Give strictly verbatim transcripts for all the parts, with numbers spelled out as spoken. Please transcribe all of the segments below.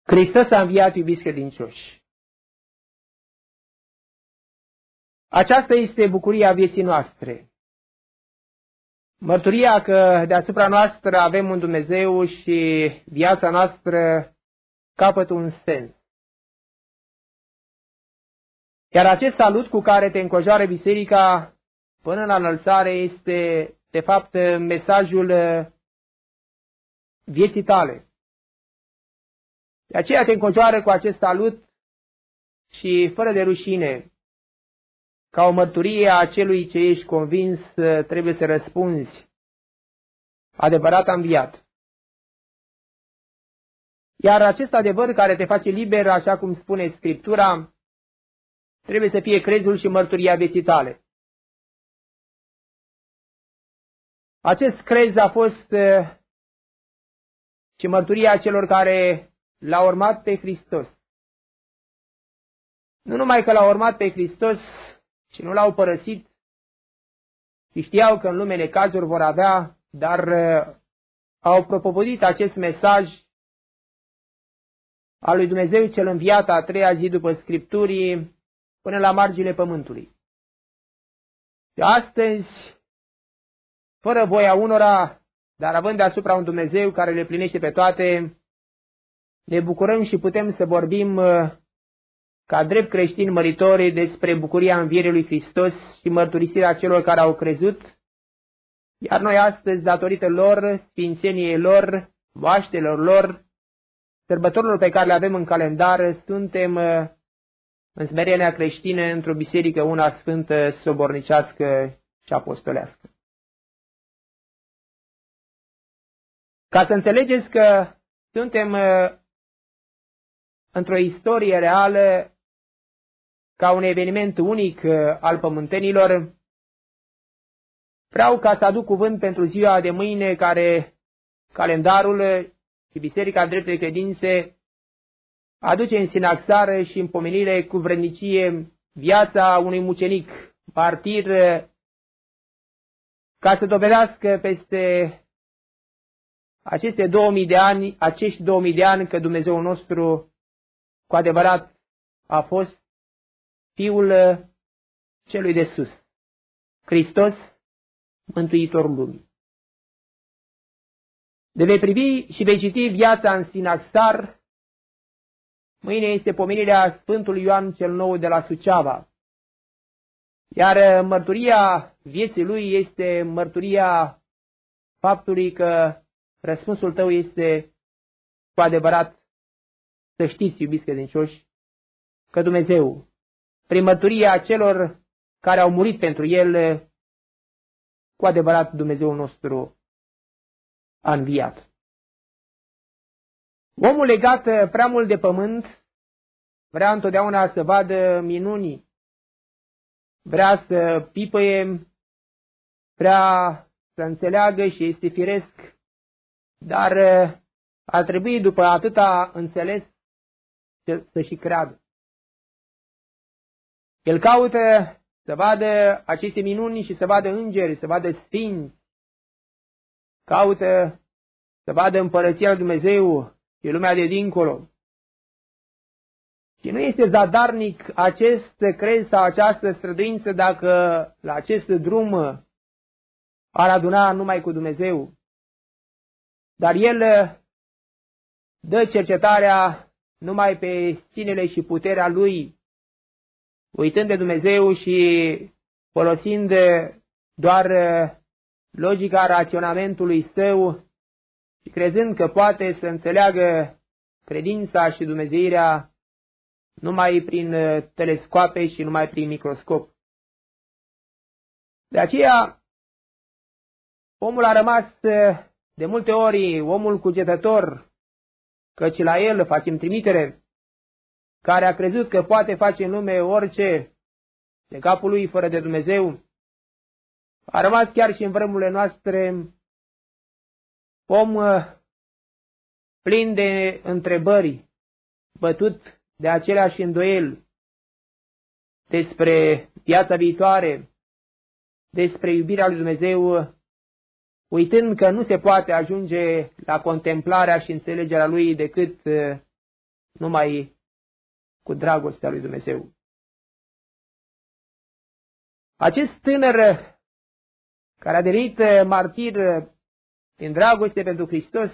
Hristos a înviat, iubiți credincioși. Aceasta este bucuria vieții noastre. Mărturia că deasupra noastră avem un Dumnezeu și viața noastră capătă un sens. Iar acest salut cu care te înconjoară biserica până la înălțare este, de fapt, mesajul vieții tale. De aceea te înconjoară cu acest salut și fără de rușine, ca o mărturie a celui ce ești convins, trebuie să răspunzi: adevărat am înviat. Iar acest adevăr care te face liber, așa cum spune Scriptura, trebuie să fie crezul și mărturia vieții tale. Acest crez a fost și mărturia celor care l-au urmat pe Hristos. Nu numai că l-au urmat pe Hristos și nu l-au părăsit, și știau că în lume necazuri vor avea, dar au propovăduit acest mesaj al lui Dumnezeu cel înviat a treia zi după Scripturii până la marginile pământului. Și astăzi, fără voia unora, dar având deasupra un Dumnezeu care le plinește pe toate, ne bucurăm și putem să vorbim ca drept creștini măritori despre bucuria învierii lui Hristos și mărturisirea celor care au crezut, iar noi astăzi, datorită lor, sfințeniei lor, moaștelor lor, sărbătorilor pe care le avem în calendar, suntem în smerenia creștină într-o biserică una sfântă, sobornicească și apostolească. Ca să înțelegeți că suntem într-o istorie reală, ca un eveniment unic al pământenilor, vreau ca să aduc cuvânt pentru ziua de mâine, care calendarul și Biserica Dreptei Credințe aduce în sinaxară și în pomenire cu vrednicie viața unui mucenic, martir, ca să dovedească peste aceste două mii de ani, acești două mii de ani, că Dumnezeul nostru cu adevărat a fost Fiul celui de sus, Hristos, Mântuitorul lumii. De vei privi și vei citi viața în sinaxar. Mâine este pomenirea Sfântului Ioan cel Nou de la Suceava, iar mărturia vieții lui este mărturia faptului că răspunsul tău este cu adevărat să știți, iubiți credincioși, că Dumnezeu, prin mărturia celor care au murit pentru El, cu adevărat Dumnezeul nostru a înviat. Omul legat prea mult de pământ vrea întotdeauna să vadă minuni, vrea să pipăie, vrea să înțeleagă și este firesc, dar ar trebui după atâta înțeles să și creadă. El caută să vadă aceste minuni și să vadă îngeri, să vadă sfinți. Caută să vadă împărăția lui Dumnezeu și lumea de dincolo. Și nu este zadarnic acest crez sau această străduință dacă la acest drum ar aduna numai cu Dumnezeu. Dar el dă cercetarea numai pe sinele și puterea lui, uitând de Dumnezeu și folosind doar logica raționamentului său și crezând că poate să înțeleagă credința și dumnezeirea numai prin telescoape și numai prin microscop. De aceea, omul a rămas de multe ori omul cugetător, căci la el facem trimitere, care a crezut că poate face în lume orice de capul lui fără de Dumnezeu. A rămas chiar și în vremurile noastre om plin de întrebări, bătut de aceleași îndoieli despre viața viitoare, despre iubirea lui Dumnezeu, uitând că nu se poate ajunge la contemplarea și înțelegerea lui decât numai cu dragostea lui Dumnezeu. Acest tânăr care a devenit martir din dragoste pentru Hristos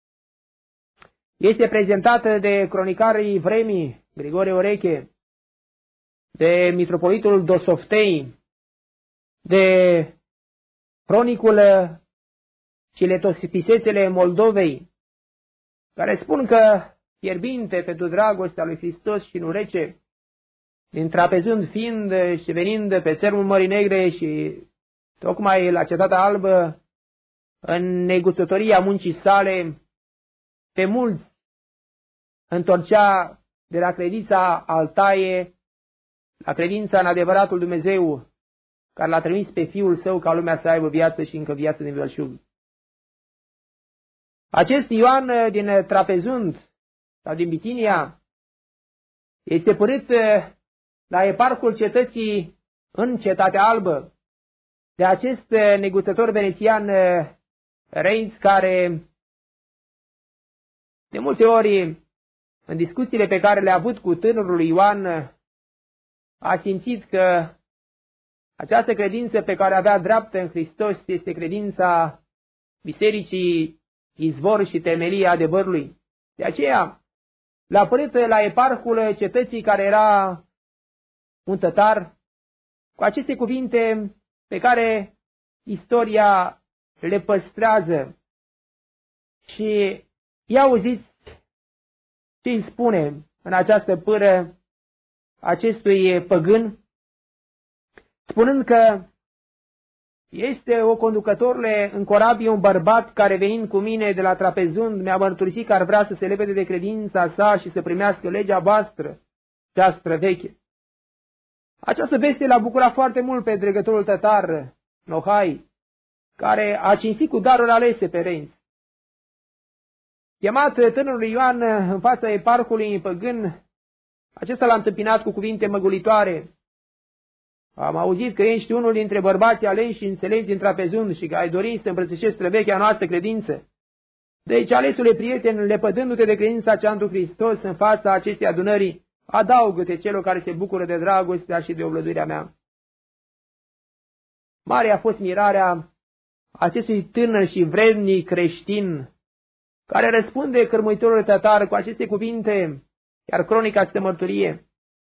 este prezentat de cronicarii vremii, Grigore Oreche, de mitropolitul Dosoftei, de cronicul și letosipisesele Moldovei, care spun că, fierbinte pentru dragostea lui Hristos și nu rece, din trapezând fiind și venind pe țărmul Mării Negre și tocmai la Cetatea Albă, în negustătoria muncii sale, pe mulți întorcea de la credința altaie la credința în adevăratul Dumnezeu, care l-a trimis pe Fiul Său ca lumea să aibă viață și încă viață din belșug. Acest Ioan din Trapezund sau din Bitinia este părât la eparhul cetății în Cetatea Albă de acest negustător venețian Reitz, care de multe ori în discuțiile pe care le-a avut cu tânărul Ioan a simțit că această credință pe care avea dreaptă în Hristos este credința bisericii izvor și temelia adevărului. De aceea l-a părât la eparhul cetății care era un tătar cu aceste cuvinte pe care istoria le păstrează. Și ia auziți ce îi spune în această pâră acestui păgân, spunând că este o conducătorule în corabie un bărbat care venind cu mine de la Trapezund mi-a mărturisit că ar vrea să se lepede de credința sa și să primească legea voastră, cea străveche. Această veste l-a bucurat foarte mult pe dregătorul tătar, Nohai, care a cinstit cu daruri alese pe Reitz. Chemat tânărul Ioan în fața eparhului păgân, acesta l-a întâmpinat cu cuvinte măgulitoare. Am auzit că ești unul dintre bărbații aleși și înțelepți din Trapezund și că ai dorit să îmbrățișezi străvechea noastră credință. Deci, alesule prieten, lepădându-te de credința cea întru Hristos în fața acestei adunării, adaugă-te celor care se bucură de dragostea și de oblăduirea mea. Mare a fost mirarea acestui tânăr și vrednic creștin, care răspunde cărmuitorului tătar cu aceste cuvinte, iar cronica stă mărturie.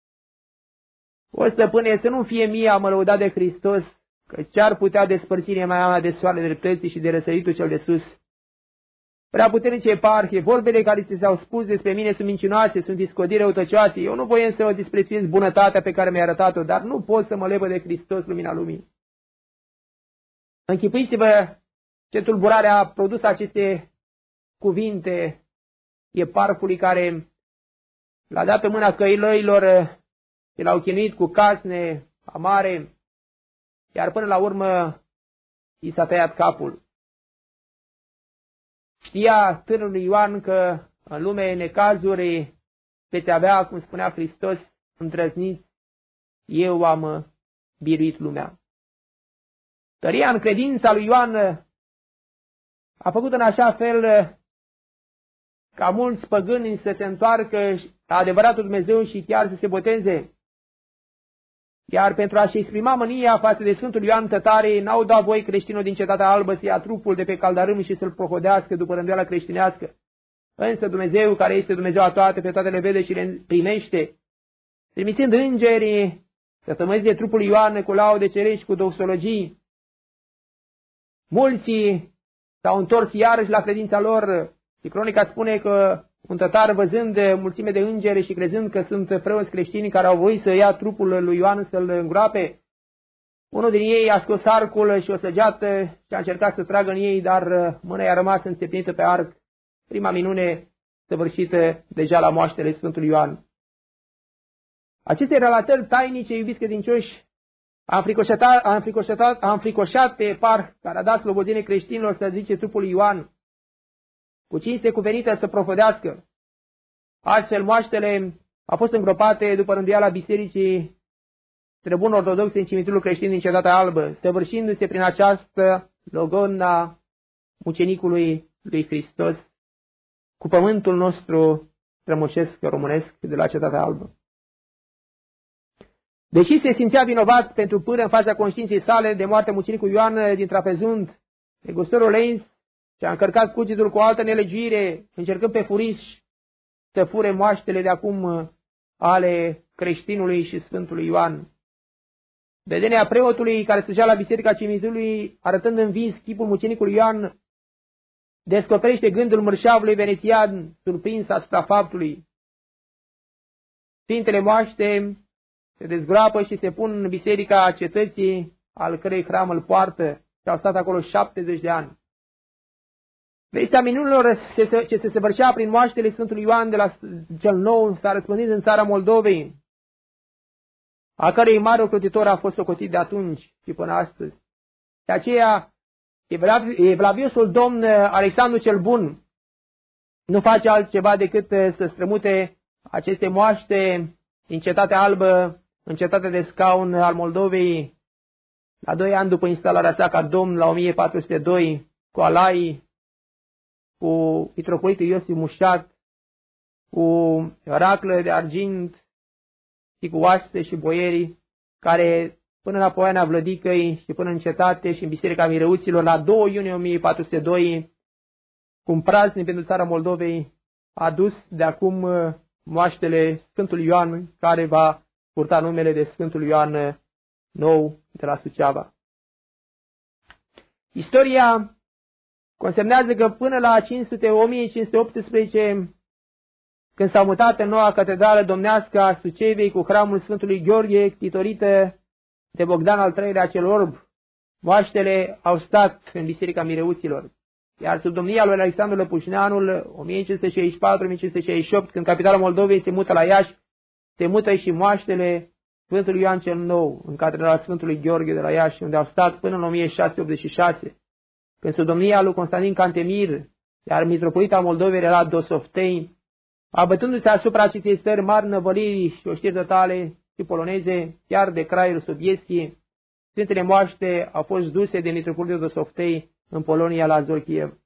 O stăpâne, să nu fie mie a mă lăuda de Hristos, că ce-ar putea despărți mea de soarele dreptății și de răsăritul cel de sus. Prea puternice eparhie, vorbele care ți s-au spus despre mine sunt mincinoase, sunt discodiri răutăcioase. Eu nu voiam să o disprețuiesc bunătatea pe care mi-a arătat-o, dar nu pot să mă lepă de Hristos, lumina lumii. Închipuiți-vă ce tulburare a produs aceste cuvinte eparhului care l-a dat pe mâna căilăilor și l-au chinuit cu casne amare, iar până la urmă i s-a tăiat capul. Știa tânărul Ioan că în lume necazuri veți avea, cum spunea Hristos, îndrăzniți, eu am biruit lumea. Tăria în credința lui Ioan a făcut în așa fel ca mulți păgâni să se întoarcă la adevăratul Dumnezeu și chiar să se boteze. Iar pentru a-și exprima mânia față de Sfântul Ioan Tătare, n-au dat voi creștinul din Cetatea Albă să ia trupul de pe caldarâm și să-l prohodească după rânduiala creștinească. Însă Dumnezeu, care este Dumnezeu a toate, pe toate le vede și le primește, trimițând îngerii să tămăzie trupul Ioan cu laude cerești, cu doxologii. Mulți s-au întors iarăși la credința lor și cronica spune că un tătar, văzând mulțime de îngeri și crezând că sunt preoți creștini care au voit să ia trupul lui Ioan să-l îngroape, unul din ei a scos arcul și o săgeată și a încercat să tragă în ei, dar mâna i-a rămas înțepenită pe arc. Prima minune săvârșită deja la moaștele Sfântului Ioan. Aceste relatări tainice, iubiți credincioși, a înfricoșat, a înfricoșat, a înfricoșat pe eparh care a dat slobodenie creștinilor să zice trupul lui Ioan, cu cinste cuvenită să profodească. Astfel, moaștele au fost îngropate după rânduiala bisericii străbun ortodoxe în cimitirul creștin din Cetatea Albă, săvârșindu-se prin această logodna mucenicului lui Hristos cu pământul nostru strămoșesc românesc de la Cetatea Albă. Deși se simțea vinovat pentru până în fața conștiinței sale de moartea mucenicului Ioan din Trapezund, negustorul Lenz și-a încărcat cugetul cu o altă nelegiuire, încercând pe furiș să fure moaștele de acum ale creștinului și Sfântului Ioan. Vedenia preotului care stăgea la biserica Cimitului, arătând în vis chipul mucenicului Ioan, descoperește gândul mărșavului venețian, surprins asupra faptului. Sfintele moaște se dezgroapă și se pun în biserica cetății, al cărei hram îl poartă, și au stat acolo șaptezeci de ani. Vestea minunilor ce se săvârșea prin moaștele Sfântului Ioan de la cel Nou s-a răspândit în țara Moldovei, a cărei mare ocrotitor a fost socotit de atunci și până astăzi. De aceea, evlaviosul domn Alexandru cel Bun nu face altceva decât să strămute aceste moaște din Cetatea Albă în Cetatea de Scaun al Moldovei, la doi ani după instalarea sa ca domn, la o mie patru sute doi, cu alai, cu mitropolitul Iosif Mușat, cu raclă de argint și cu oaste și boierii, care până la Poiana Vlădicăi și până în cetate și în Biserica Mireuților, la doi iunie o mie patru sute doi, cu un praznic pentru țara Moldovei, a dus de acum moaștele Sfântului Ioan, care va purta numele de Sfântul Ioan Nou de la Suceava. Istoria consemnează că până la o mie cinci sute optsprezece, când s-au mutat în noua catedrală domnească a Sucevei cu hramul Sfântului Gheorghe, titorită de Bogdan al treilea cel Orb, moaștele au stat în Biserica Mireuților. Iar sub domnia lui Alexandru Lăpușneanul, o mie cinci sute șaizeci și patru - o mie cinci sute șaizeci și opt, când capitala Moldovei se mută la Iași, se mută și moaștele Sfântului Ioan cel Nou, în catedrala Sfântului Gheorghe de la Iași, unde au stat până în o mie șase sute optzeci și șase, când sub domnia lui Constantin Cantemir, iar mitropolita Moldovei era Dosoftei, abătându-se asupra acestei stări mari năvăliri și oștiri totale și poloneze, chiar de Craiul Sobieschi, Sfintele moaște au fost duse de mitropolitul Dosoftei în Polonia la Zorchiev.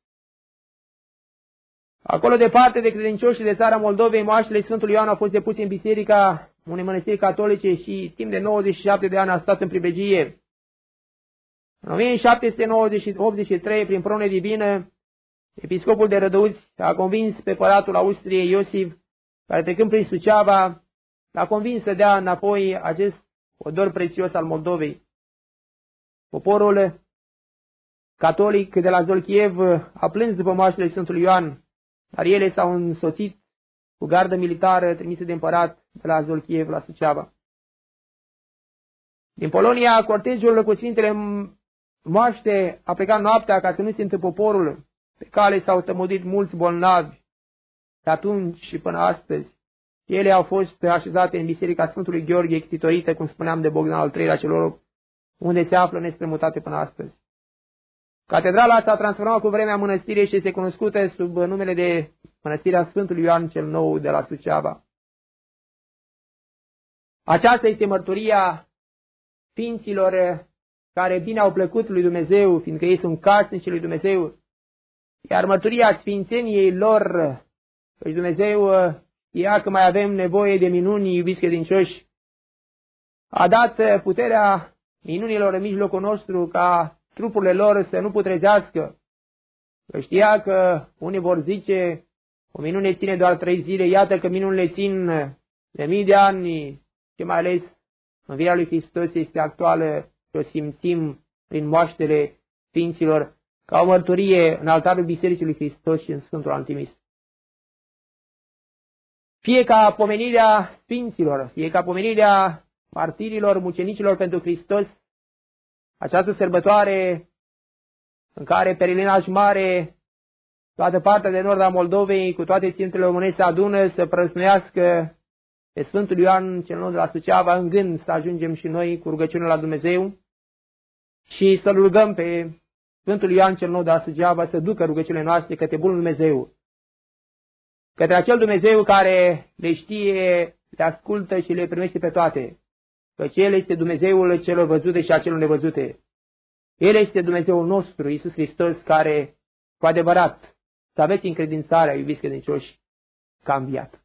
Acolo, departe de credincioșii de țara Moldovei, moaștele Sfântului Ioan au fost depuse în biserica unei mănăstiri catolice și timp de nouăzeci și șapte de ani a stat în pribegie. În o mie șapte sute optzeci și trei, prin prone divină, episcopul de Rădăuți a convins pe păratul Austriei Iosif, care trecând prin Suceava, l-a convins să dea înapoi acest odor prețios al Moldovei. Poporul catolic de la Zolchiev a plâns după moaștele Sfântului Ioan, dar ele s-au însoțit cu gardă militară trimisă de împărat de la Zolchiev la Suceava. Din Polonia, cortegiul cu Sfintele moaște a plecat noaptea ca să nu simtă poporul. Pe cale s-au tămăduit mulți bolnavi de atunci și până astăzi. Ele au fost așezate în Biserica Sfântului Gheorghe, titorită, cum spuneam, de Bogdan al treilea cel Orb, unde se află nestrămutate până astăzi. Catedrala s-a transformat cu vremea mănăstirii și este cunoscută sub numele de Mănăstirea Sfântului Ioan cel Nou de la Suceava. Aceasta este mărturia sfinților care bine au plăcut lui Dumnezeu, fiindcă ei sunt casnici lui Dumnezeu, iar mărturia sfințeniei lor, căci Dumnezeu știa că mai avem nevoie de minuni, iubiți credincioși, a dat puterea minunilor în mijlocul nostru ca trupurile lor să nu putrezească. Că știa că unii vor zice, o minune ține doar trei zile, iată că minunile țin de mii de ani și mai ales învierea lui Hristos este actuală și o simțim prin moaștele sfinților ca o mărturie în altarul Bisericii lui Hristos și în Sfântul Antimis. Fie ca pomenirea sfinților, fie ca pomenirea martirilor, mucenicilor pentru Hristos, această sărbătoare în care perelinaj mare, toată partea de nord a Moldovei, cu toate ținutele românești se adună să prăsnuiască pe Sfântul Ioan cel Nou de la Suceava, în gând să ajungem și noi cu rugăciune la Dumnezeu și să-L rugăm pe Sfântul Ioan cel Nou de la Suceava să ducă rugăciunile noastre către Bunul Dumnezeu, către acel Dumnezeu care le știe, le ascultă și le primește pe toate, căci El este Dumnezeul celor văzute și a celor nevăzute. El este Dumnezeul nostru, Iisus Hristos, care, cu adevărat, să aveți încredințarea, iubiți credincioși, că a înviat.